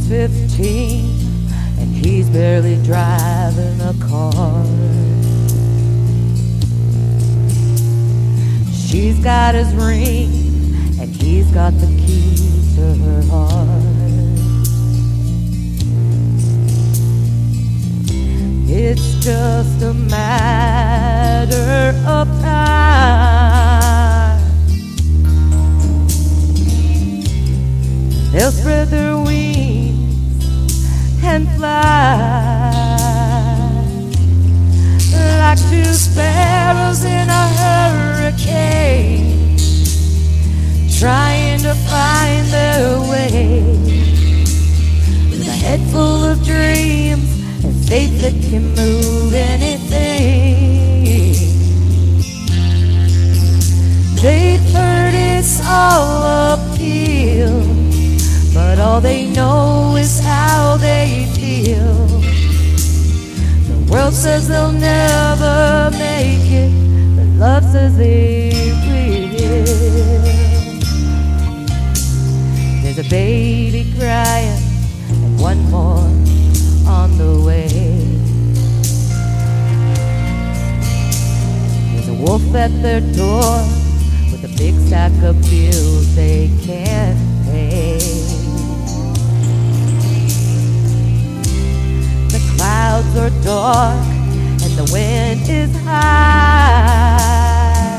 15 and he's barely driving a car. She's got his ring and he's got the key to her heart. It's just a matter of time. They'll spread their wings and fly like two sparrows in a hurricane, trying to find their way with a head full of dreams and faith that can move anything. They've heard it's all uphill, but all they know is how they feel. The world says they'll never make it, but love says they will. There's a baby crying and one more on the way. There's a wolf at their door with a big stack of bills they can't pay. The clouds are dark and the wind is high,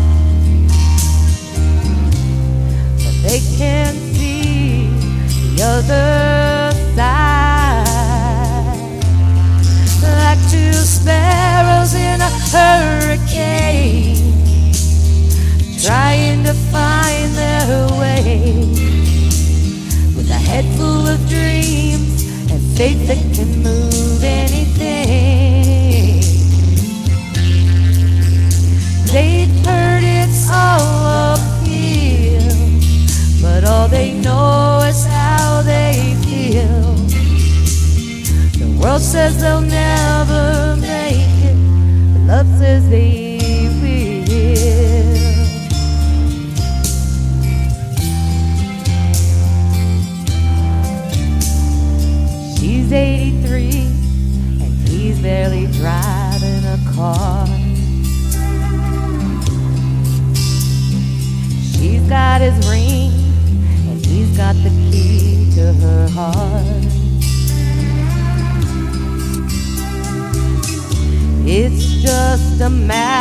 but they can't see the other side. Like two sparrows in a hurricane, trying to find their way with a head full of dreams and faith that can move anything. They've heard it's all uphill, but all they know is how they feel. The world says they'll never make it, but love says they will. She's 83 and he's barely driving a car. She's got his ring and he's got the key to her heart. It's just a matter